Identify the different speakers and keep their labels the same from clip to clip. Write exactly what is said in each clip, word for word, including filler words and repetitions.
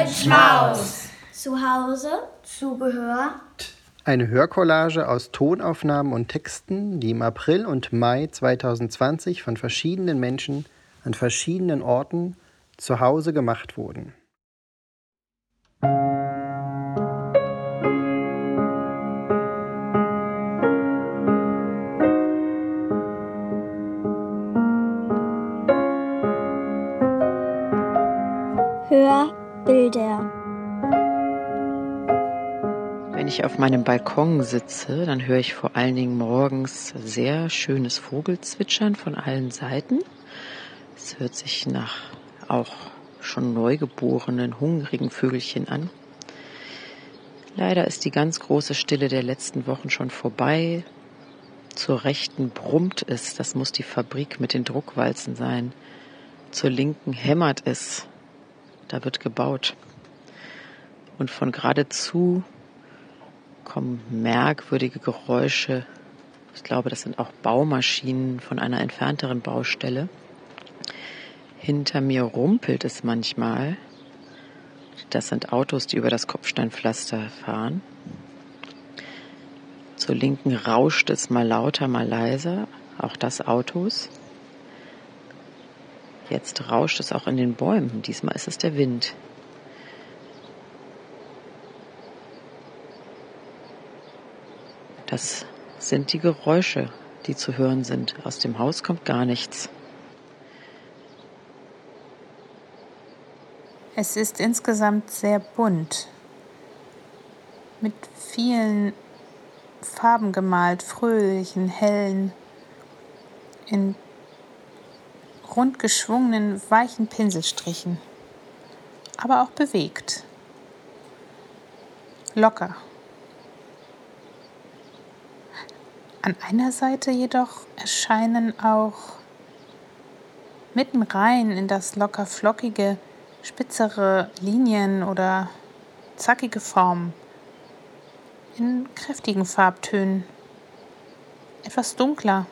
Speaker 1: mit Schmaus.
Speaker 2: Zu Hause, Zubehör.
Speaker 3: Eine Hörcollage aus Tonaufnahmen und Texten, die im April und Mai zweitausendzwanzig von verschiedenen Menschen an verschiedenen Orten zu Hause gemacht wurden.
Speaker 2: Hörbilder.
Speaker 4: Wenn ich auf meinem Balkon sitze, dann höre ich vor allen Dingen morgens sehr schönes Vogelzwitschern von allen Seiten. Es hört sich nach auch schon neugeborenen, hungrigen Vögelchen an. Leider ist die ganz große Stille der letzten Wochen schon vorbei. Zur Rechten brummt es, das muss die Fabrik mit den Druckwalzen sein. Zur Linken hämmert es, da wird gebaut. Und von geradezu kommen merkwürdige Geräusche. Ich glaube, das sind auch Baumaschinen von einer entfernteren Baustelle. Hinter mir rumpelt es manchmal. Das sind Autos, die über das Kopfsteinpflaster fahren. Zur Linken rauscht es mal lauter, mal leiser. Auch das Autos. Jetzt rauscht es auch in den Bäumen. Diesmal ist es der Wind. Das sind die Geräusche, die zu hören sind. Aus dem Haus kommt gar nichts.
Speaker 5: Es ist insgesamt sehr bunt, mit vielen Farben gemalt, fröhlichen, hellen, in rund geschwungenen, weichen Pinselstrichen, aber auch bewegt, locker. An einer Seite jedoch erscheinen auch mitten rein in das locker flockige, spitzere Linien oder zackige Formen in kräftigen Farbtönen, etwas dunkler.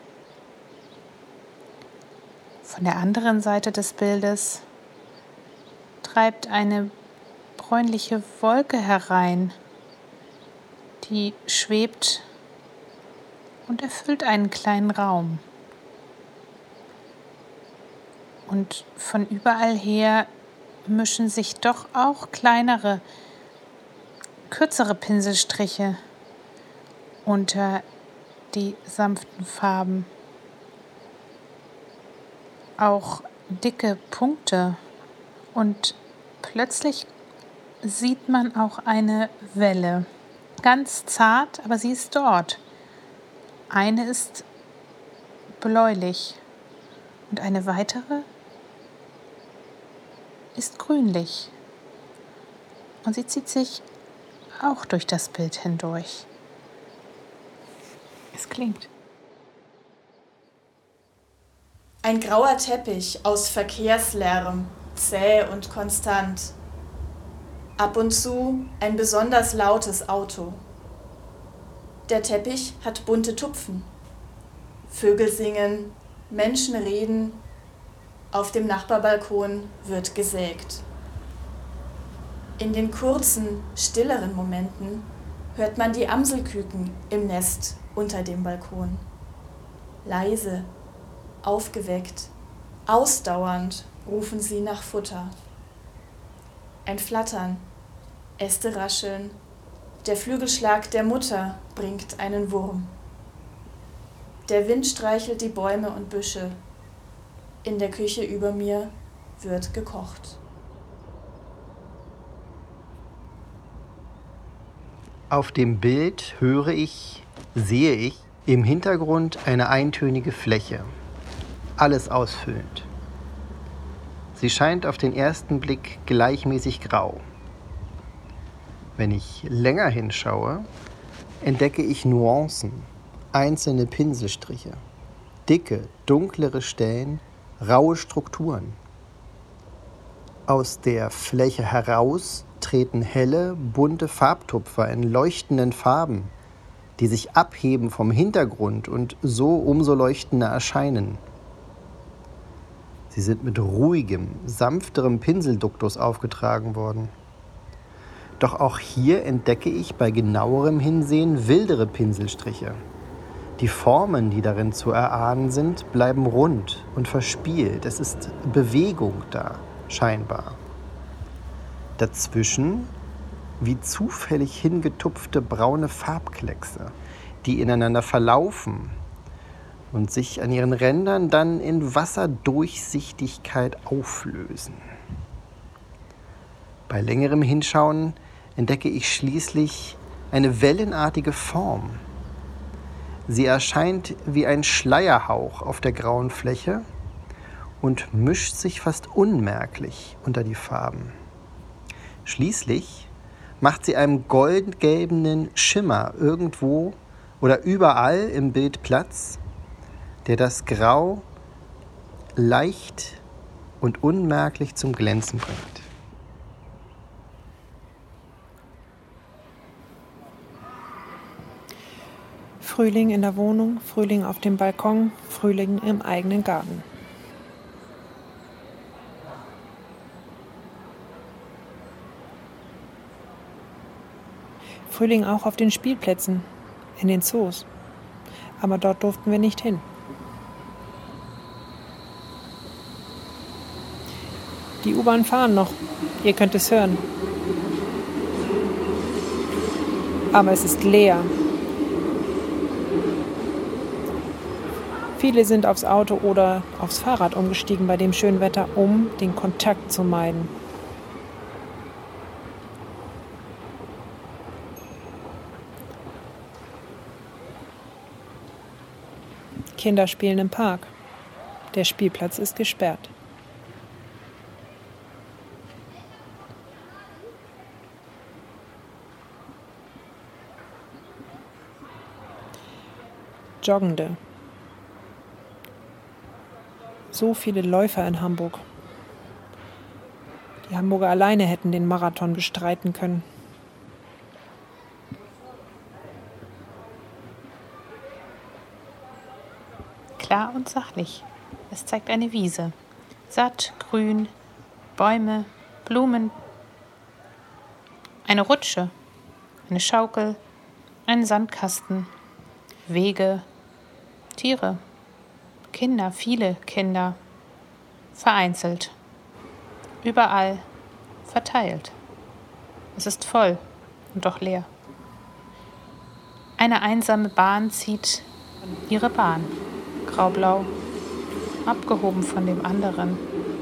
Speaker 5: Von der anderen Seite des Bildes treibt eine bräunliche Wolke herein, die schwebt und erfüllt einen kleinen Raum. Und von überall her mischen sich doch auch kleinere, kürzere Pinselstriche unter die sanften Farben. Auch dicke Punkte. Und plötzlich sieht man auch eine Welle. Ganz zart, aber sie ist dort. Eine ist bläulich und eine weitere ist grünlich. Und sie zieht sich auch durch das Bild hindurch. Es klingt.
Speaker 1: Ein grauer Teppich aus Verkehrslärm, zäh und konstant. Ab und zu ein besonders lautes Auto. Der Teppich hat bunte Tupfen. Vögel singen, Menschen reden. Auf dem Nachbarbalkon wird gesägt. In den kurzen, stilleren Momenten hört man die Amselküken im Nest unter dem Balkon. Leise, aufgeweckt, ausdauernd rufen sie nach Futter. Ein Flattern, Äste rascheln, der Flügelschlag der Mutter bringt einen Wurm. Der Wind streichelt die Bäume und Büsche. In der Küche über mir wird gekocht.
Speaker 3: Auf dem Bild höre ich, sehe ich im Hintergrund eine eintönige Fläche, alles ausfüllend. Sie scheint auf den ersten Blick gleichmäßig grau. Wenn ich länger hinschaue, entdecke ich Nuancen, einzelne Pinselstriche, dicke, dunklere Stellen, raue Strukturen. Aus der Fläche heraus treten helle, bunte Farbtupfer in leuchtenden Farben, die sich abheben vom Hintergrund und so umso leuchtender erscheinen. Sie sind mit ruhigem, sanfterem Pinselduktus aufgetragen worden. Doch auch hier entdecke ich bei genauerem Hinsehen wildere Pinselstriche. Die Formen, die darin zu erahnen sind, bleiben rund und verspielt. Es ist Bewegung da, scheinbar. Dazwischen wie zufällig hingetupfte braune Farbkleckse, die ineinander verlaufen und sich an ihren Rändern dann in Wasserdurchsichtigkeit auflösen. Bei längerem Hinschauen entdecke ich schließlich eine wellenartige Form. Sie erscheint wie ein Schleierhauch auf der grauen Fläche und mischt sich fast unmerklich unter die Farben. Schließlich macht sie einem goldgelben Schimmer irgendwo oder überall im Bild Platz, der das Grau leicht und unmerklich zum Glänzen bringt.
Speaker 5: Frühling in der Wohnung, Frühling auf dem Balkon, Frühling im eigenen Garten. Frühling auch auf den Spielplätzen, in den Zoos. Aber dort durften wir nicht hin. Die U-Bahn fahren noch, ihr könnt es hören. Aber es ist leer. Viele sind aufs Auto oder aufs Fahrrad umgestiegen bei dem schönen Wetter, um den Kontakt zu meiden. Kinder spielen im Park. Der Spielplatz ist gesperrt. Joggende. So viele Läufer in Hamburg. Die Hamburger alleine hätten den Marathon bestreiten können.
Speaker 6: Klar und sachlich. Es zeigt eine Wiese. Satt, grün, Bäume, Blumen. Eine Rutsche, eine Schaukel, einen Sandkasten, Wege, Tiere, Kinder, viele Kinder, vereinzelt, überall verteilt. Es ist voll und doch leer. Eine einsame Bahn zieht ihre Bahn. Graublau, abgehoben von dem anderen.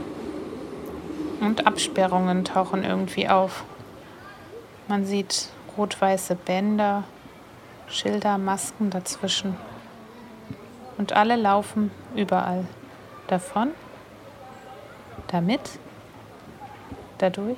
Speaker 6: Und Absperrungen tauchen irgendwie auf. Man sieht rot-weiße Bänder, Schilder, Masken dazwischen. Und alle laufen überall. Davon, damit, dadurch.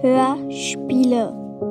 Speaker 2: Hörspiele.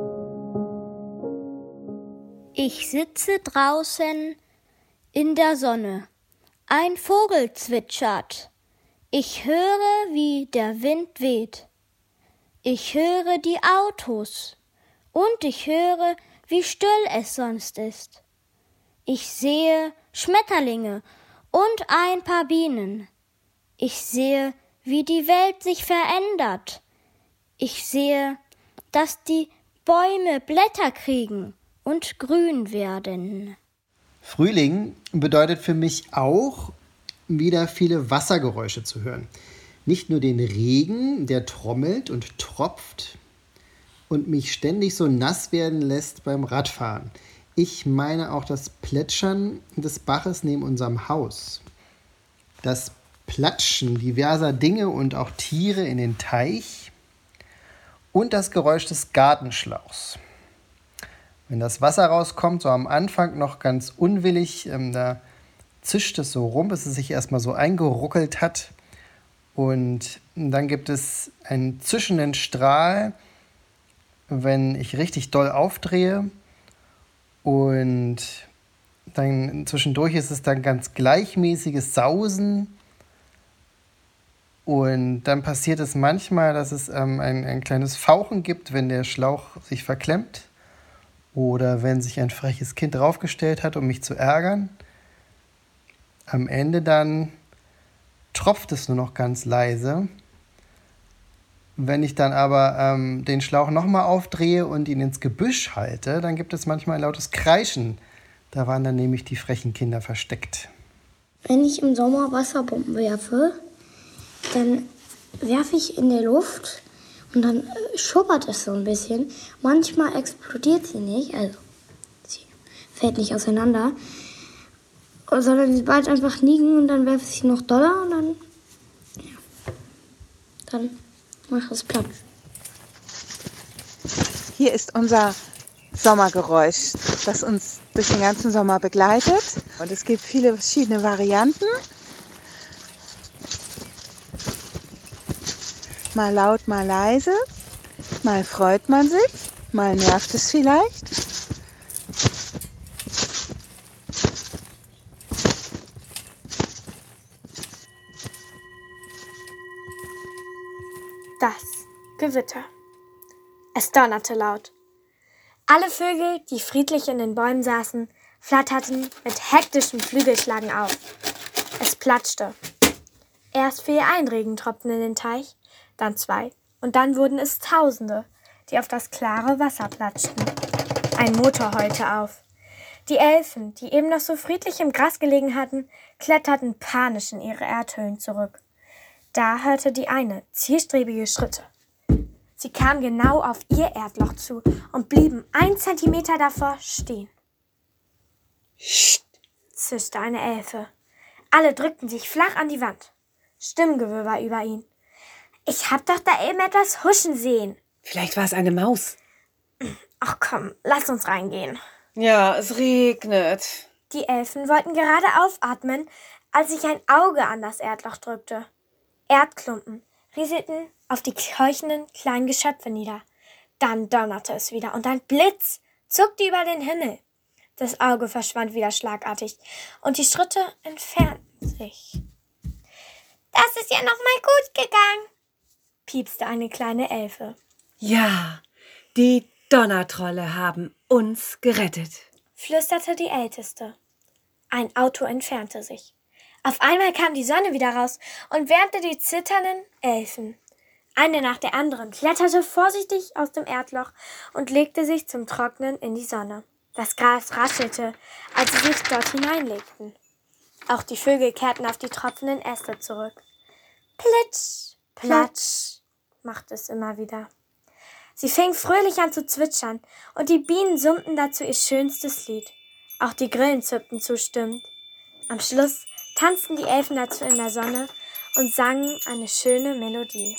Speaker 2: Ich sitze draußen in der Sonne. Ein Vogel zwitschert. Ich höre, wie der Wind weht. Ich höre die Autos. Und ich höre, wie still es sonst ist. Ich sehe Schmetterlinge und ein paar Bienen. Ich sehe, wie die Welt sich verändert. Ich sehe, dass die Bäume Blätter kriegen und grün werden.
Speaker 3: Frühling bedeutet für mich auch, wieder viele Wassergeräusche zu hören. Nicht nur den Regen, der trommelt und tropft und mich ständig so nass werden lässt beim Radfahren. Ich meine auch das Plätschern des Baches neben unserem Haus. Das Platschen diverser Dinge und auch Tiere in den Teich und das Geräusch des Gartenschlauchs. Wenn das Wasser rauskommt, so am Anfang noch ganz unwillig, ähm, da zischt es so rum, bis es sich erstmal so eingeruckelt hat. Und dann gibt es einen zischenden Strahl, wenn ich richtig doll aufdrehe. Und dann zwischendurch ist es dann ganz gleichmäßiges Sausen. Und dann passiert es manchmal, dass es ähm, ein, ein kleines Fauchen gibt, wenn der Schlauch sich verklemmt. Oder wenn sich ein freches Kind draufgestellt hat, um mich zu ärgern. Am Ende dann tropft es nur noch ganz leise. Wenn ich dann aber ähm, den Schlauch nochmal aufdrehe und ihn ins Gebüsch halte, dann gibt es manchmal ein lautes Kreischen. Da waren dann nämlich die frechen Kinder versteckt.
Speaker 2: Wenn ich im Sommer Wasserbomben werfe, dann werfe ich in der Luft und dann schubbert es so ein bisschen. Manchmal explodiert sie nicht, also sie fällt nicht auseinander, sondern sie bleibt einfach liegen und dann werfe ich sie noch doller und dann, ja, dann macht es Platz.
Speaker 7: Hier ist unser Sommergeräusch, das uns durch den ganzen Sommer begleitet. Und es gibt viele verschiedene Varianten. Mal laut, mal leise. Mal freut man sich, mal nervt es vielleicht.
Speaker 8: Das Gewitter. Es donnerte laut. Alle Vögel, die friedlich in den Bäumen saßen, flatterten mit hektischen Flügelschlagen auf. Es platschte. Erst fiel ein Regentropfen in den Teich, dann zwei, und dann wurden es Tausende, die auf das klare Wasser platschten. Ein Motor heulte auf. Die Elfen, die eben noch so friedlich im Gras gelegen hatten, kletterten panisch in ihre Erdhöhlen zurück. Da hörte die eine zielstrebige Schritte. Sie kam genau auf ihr Erdloch zu und blieben ein Zentimeter davor stehen. »Psst«, zischte eine Elfe. Alle drückten sich flach an die Wand. Stimmengewirr über ihn. »Ich hab doch da eben etwas huschen sehen.«
Speaker 9: Vielleicht war es eine Maus.
Speaker 8: »Ach komm, lass uns reingehen.«
Speaker 9: Ja, es regnet.
Speaker 8: Die Elfen wollten gerade aufatmen, als sich ein Auge an das Erdloch drückte. Erdklumpen rieselten auf die keuchenden kleinen Geschöpfe nieder. Dann donnerte es wieder und ein Blitz zuckte über den Himmel. Das Auge verschwand wieder schlagartig und die Schritte entfernten sich. »Das ist ja noch mal gut gegangen«, piepste eine kleine Elfe.
Speaker 9: Ja, die Donnertrolle haben uns gerettet,
Speaker 8: flüsterte die Älteste. Ein Auto entfernte sich. Auf einmal kam die Sonne wieder raus und wärmte die zitternden Elfen. Eine nach der anderen kletterte vorsichtig aus dem Erdloch und legte sich zum Trocknen in die Sonne. Das Gras raschelte, als sie sich dort hineinlegten. Auch die Vögel kehrten auf die tropfenden Äste zurück. Plitsch, platsch, machte es immer wieder. Sie fingen fröhlich an zu zwitschern und die Bienen summten dazu ihr schönstes Lied. Auch die Grillen zirpten zustimmend. Am Schluss tanzten die Elfen dazu in der Sonne und sangen eine schöne Melodie.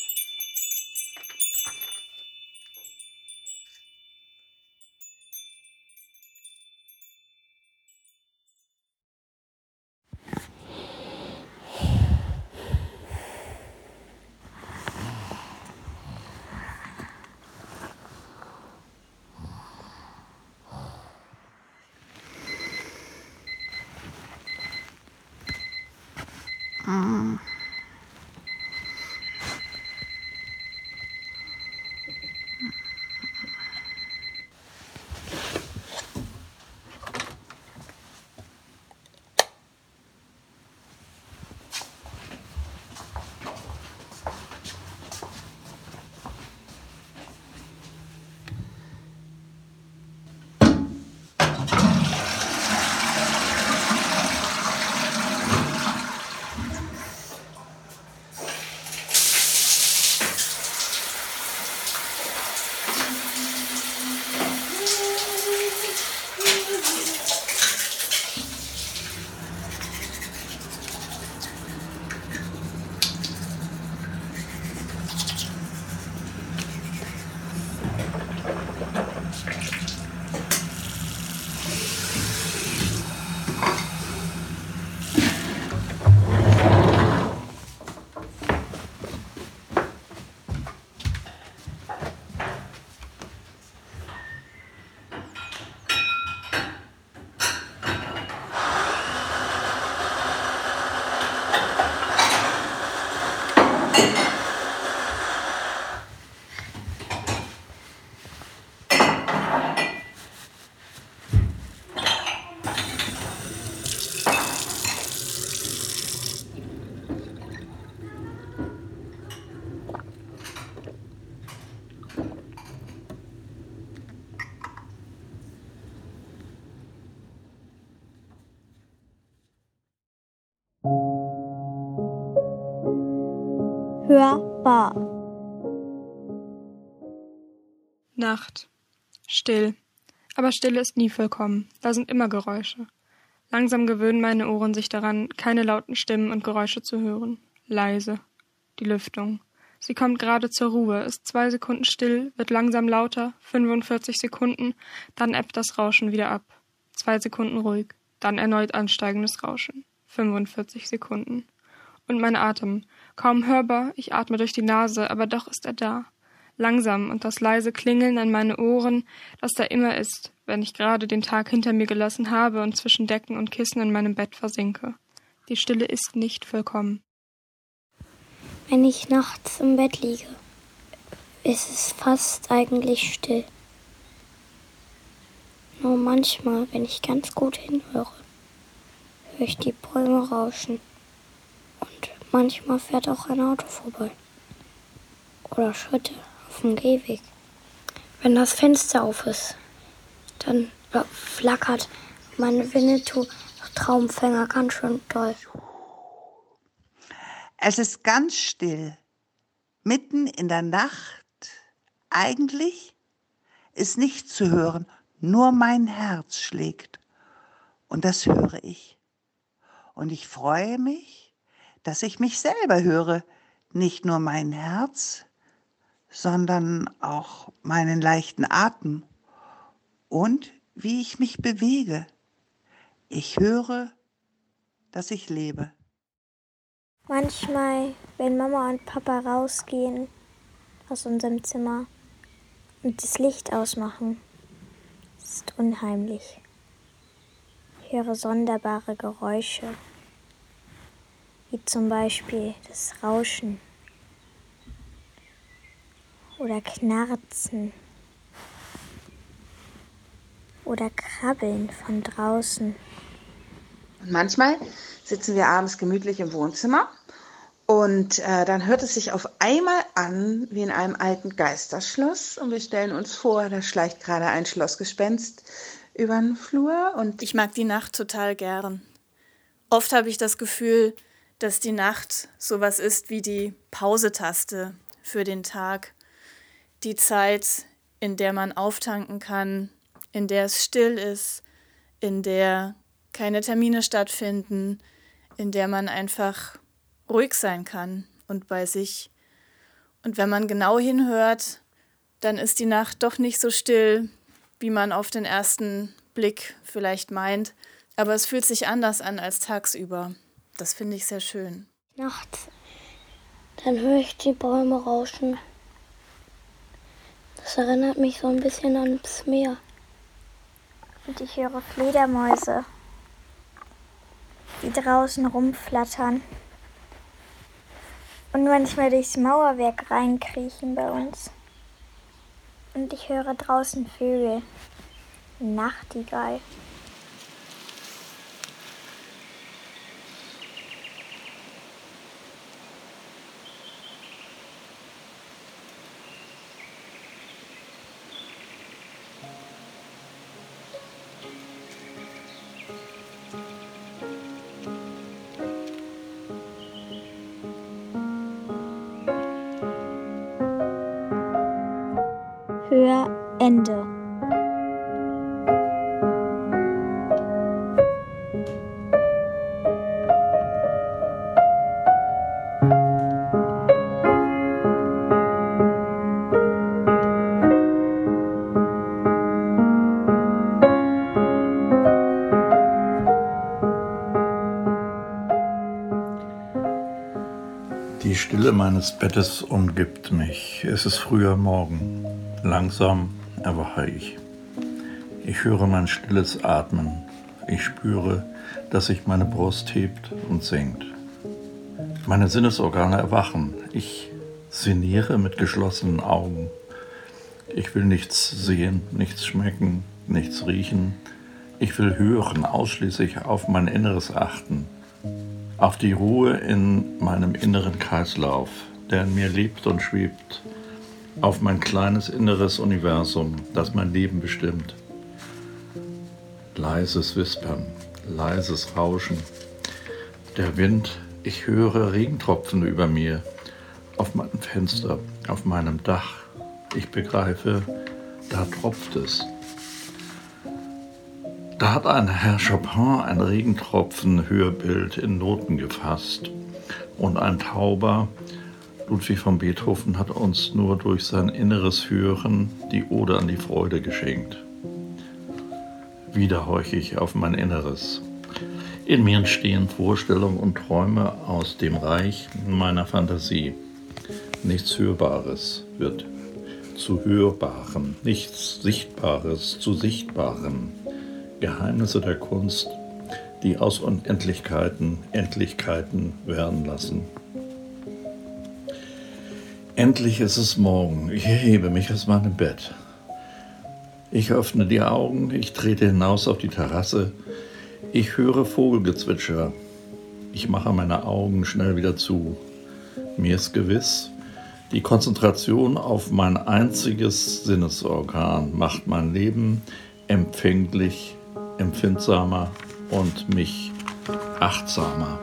Speaker 2: Mm. Hörbar.
Speaker 10: Nacht. Still. Aber Stille ist nie vollkommen. Da sind immer Geräusche. Langsam gewöhnen meine Ohren sich daran, keine lauten Stimmen und Geräusche zu hören. Leise. Die Lüftung. Sie kommt gerade zur Ruhe, ist zwei Sekunden still, wird langsam lauter, fünfundvierzig Sekunden, dann ebbt das Rauschen wieder ab. Zwei Sekunden ruhig, dann erneut ansteigendes Rauschen. fünfundvierzig Sekunden. Und mein Atem. Kaum hörbar, ich atme durch die Nase, aber doch ist er da. Langsam und das leise Klingeln an meine Ohren, das da immer ist, wenn ich gerade den Tag hinter mir gelassen habe und zwischen Decken und Kissen in meinem Bett versinke. Die Stille ist nicht vollkommen.
Speaker 2: Wenn ich nachts im Bett liege, ist es fast eigentlich still. Nur manchmal, wenn ich ganz gut hinhöre, höre ich die Bäume rauschen. Und manchmal fährt auch ein Auto vorbei. Oder Schritte auf dem Gehweg. Wenn das Fenster auf ist, dann flackert meine Winnetou-Traumfänger ganz schön doll.
Speaker 11: Es ist ganz still. Mitten in der Nacht. Eigentlich ist nichts zu hören, nur mein Herz schlägt. Und das höre ich. Und ich freue mich, dass ich mich selber höre, nicht nur mein Herz, sondern auch meinen leichten Atem und wie ich mich bewege. Ich höre, dass ich lebe.
Speaker 2: Manchmal, wenn Mama und Papa rausgehen aus unserem Zimmer und das Licht ausmachen, ist unheimlich. Ich höre sonderbare Geräusche, wie zum Beispiel das Rauschen oder Knarzen oder Krabbeln von draußen.
Speaker 7: Und manchmal sitzen wir abends gemütlich im Wohnzimmer und äh, dann hört es sich auf einmal an wie in einem alten Geisterschloss und wir stellen uns vor, da schleicht gerade ein Schlossgespenst über den Flur. Und
Speaker 1: ich mag die Nacht total gern. Oft habe ich das Gefühl, dass die Nacht sowas ist wie die Pausetaste für den Tag. Die Zeit, in der man auftanken kann, in der es still ist, in der keine Termine stattfinden, in der man einfach ruhig sein kann und bei sich. Und wenn man genau hinhört, dann ist die Nacht doch nicht so still, wie man auf den ersten Blick vielleicht meint. Aber es fühlt sich anders an als tagsüber. Das finde ich sehr schön.
Speaker 2: Nachts, dann höre ich die Bäume rauschen. Das erinnert mich so ein bisschen ans Meer. Und ich höre Fledermäuse, die draußen rumflattern. und manchmal durchs Mauerwerk reinkriechen bei uns. Und ich höre draußen Vögel, Nachtigall. Hörende.
Speaker 12: Die Stille meines Bettes umgibt mich. Es ist früher Morgen. Langsam erwache ich. Ich höre mein stilles Atmen. Ich spüre, dass sich meine Brust hebt und senkt. Meine Sinnesorgane erwachen. Ich sinniere mit geschlossenen Augen. Ich will nichts sehen, nichts schmecken, nichts riechen. Ich will hören, ausschließlich auf mein Inneres achten. Auf die Ruhe in meinem inneren Kreislauf, der in mir lebt und schwebt. Auf mein kleines inneres Universum, das mein Leben bestimmt. Leises Wispern, leises Rauschen. Der Wind, ich höre Regentropfen über mir, auf meinem Fenster, auf meinem Dach. Ich begreife, da tropft es. Da hat ein Herr Chopin ein Regentropfen-Hörbild in Noten gefasst. Und ein Tauber, Ludwig von Beethoven, hat uns nur durch sein inneres Hören die Ode an die Freude geschenkt. Wieder horche ich auf mein Inneres. In mir entstehen Vorstellungen und Träume aus dem Reich meiner Fantasie. Nichts Hörbares wird zu Hörbaren, nichts Sichtbares zu Sichtbaren. Geheimnisse der Kunst, die aus Unendlichkeiten Endlichkeiten werden lassen. Endlich ist es Morgen. Ich erhebe mich aus meinem Bett. Ich öffne die Augen, ich trete hinaus auf die Terrasse. Ich höre Vogelgezwitscher. Ich mache meine Augen schnell wieder zu. Mir ist gewiss, die Konzentration auf mein einziges Sinnesorgan macht mein Leben empfänglich, empfindsamer und mich achtsamer.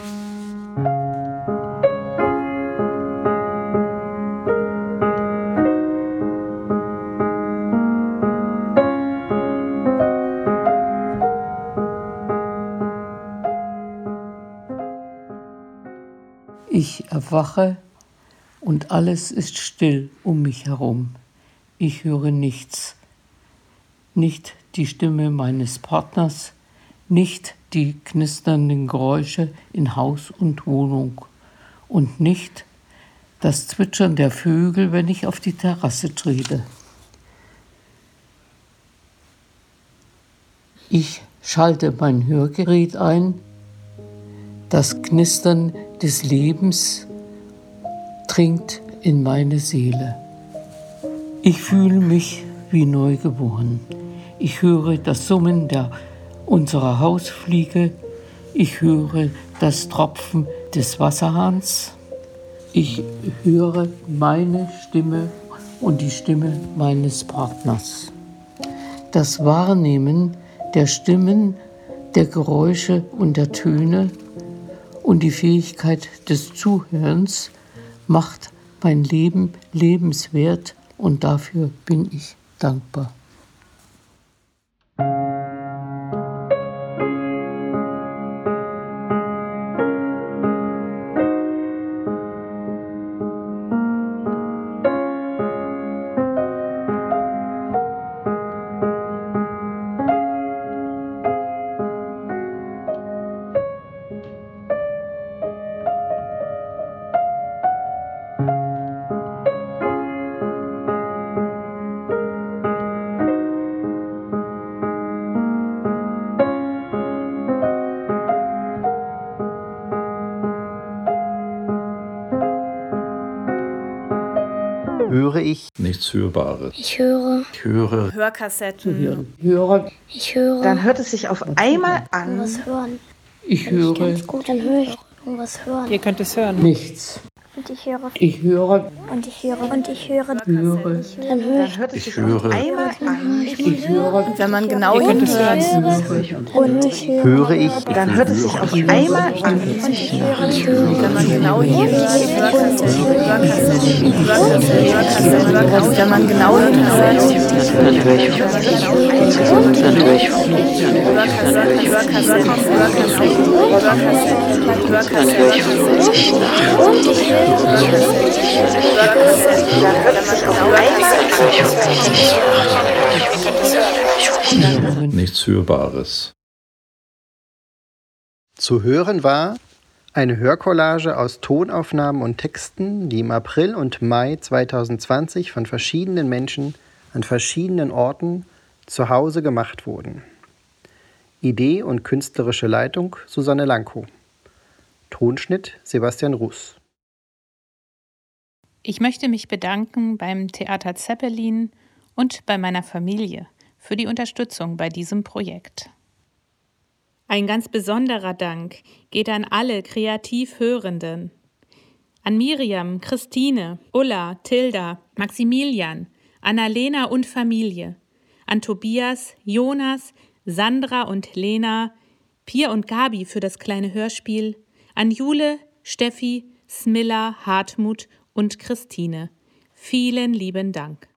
Speaker 13: Ich erwache und alles ist still um mich herum. Ich höre nichts. Nicht die Stimme meines Partners, nicht die knisternden Geräusche in Haus und Wohnung und nicht das Zwitschern der Vögel, wenn ich auf die Terrasse trete. Ich schalte mein Hörgerät ein. Das Knistern des Lebens dringt in meine Seele. Ich fühle mich wie neugeboren. Ich höre das Summen der unserer Hausfliege. Ich höre das Tropfen des Wasserhahns. Ich höre meine Stimme und die Stimme meines Partners. Das Wahrnehmen der Stimmen, der Geräusche und der Töne und die Fähigkeit des Zuhörens macht mein Leben lebenswert und dafür bin ich dankbar.
Speaker 3: höre ich
Speaker 12: nichts Hörbares.
Speaker 2: Ich höre.
Speaker 12: Ich höre
Speaker 1: Hörkassetten.
Speaker 13: höre,
Speaker 2: Ich höre.
Speaker 7: Dann hört es sich auf einmal an.
Speaker 2: Was hören.
Speaker 13: ich
Speaker 2: Wenn ich
Speaker 13: höre
Speaker 2: ganz gut, dann höre ich irgendwas hören.
Speaker 6: Ihr könnt es hören.
Speaker 13: nichts.
Speaker 2: Und ich höre.
Speaker 13: Ich höre,
Speaker 2: Und ich höre. Und ich höre.
Speaker 13: höre,
Speaker 2: Dann höre
Speaker 7: Dann
Speaker 2: ich.
Speaker 7: hört es
Speaker 12: Ich
Speaker 7: sich
Speaker 12: höre.
Speaker 7: auf einmal an.
Speaker 13: ich höre,
Speaker 1: Wenn man genau
Speaker 6: Ihr könnt es
Speaker 1: hinhört,
Speaker 6: hören.
Speaker 2: Und ich höre.
Speaker 3: höre ich
Speaker 7: Dann hört es sich auf einmal an.
Speaker 2: Und ich höre. Ich höre.
Speaker 1: wenn man genau hinhört, Hörkassetten, Hörkassetten, Hörkassetten, Hörkassetten, wenn man genau hinhört,
Speaker 4: Dann höre ich Dann höre ich
Speaker 1: Hörkassetten, Hörkassetten, Hörkassetten, Hörkassetten, Hörkassetten,
Speaker 12: Nichts Hörbares.
Speaker 3: Zu hören war eine Hörcollage aus Tonaufnahmen und Texten, die im April und Mai zweitausendzwanzig von verschiedenen Menschen an verschiedenen Orten zu Hause gemacht wurden. Idee und künstlerische Leitung Susanne Lankow. Tonschnitt Sebastian Ruß.
Speaker 6: Ich möchte mich bedanken beim Theater Zeppelin und bei meiner Familie für die Unterstützung bei diesem Projekt. Ein ganz besonderer Dank geht an alle kreativ Hörenden. An Miriam, Christine, Ulla, Tilda, Maximilian, Annalena und Familie. An Tobias, Jonas, Sandra und Lena, Pia und Gabi für das kleine Hörspiel. An Jule, Steffi, Smilla, Hartmut und Christine. Vielen lieben Dank.